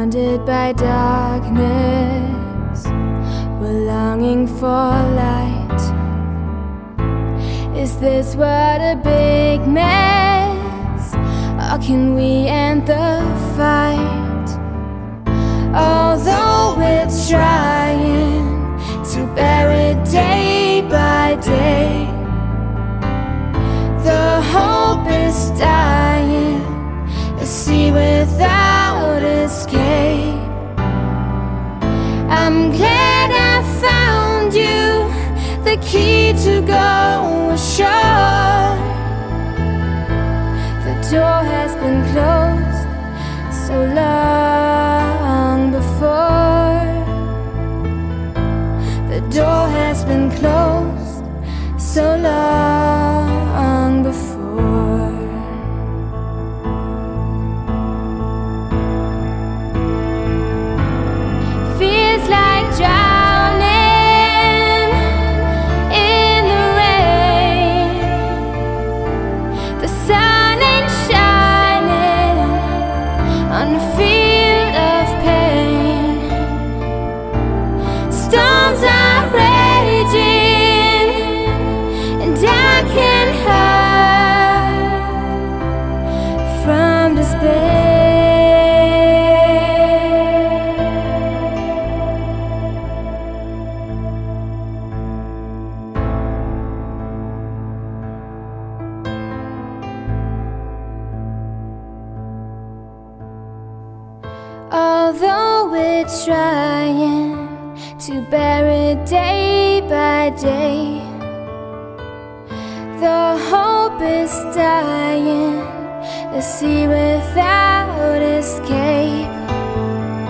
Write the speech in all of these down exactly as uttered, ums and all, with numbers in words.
Surrounded by darkness, we're longing for light. Is this world a big mess, or can we end the fight? Although we're trying to bear it day by day, the hope is dying, a sea without escape. I'm glad I found you, the key to go ashore. The door has been closed so long before. The door has been closed so long before. Feels like drowning in the rain. The sun ain't shining on the field of pain. Storms are raging, and I can hide from despair. Although we're trying to bear it day by day, the hope is dying, a sea without escape.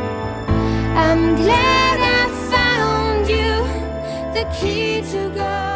I'm glad I found you, the key to go.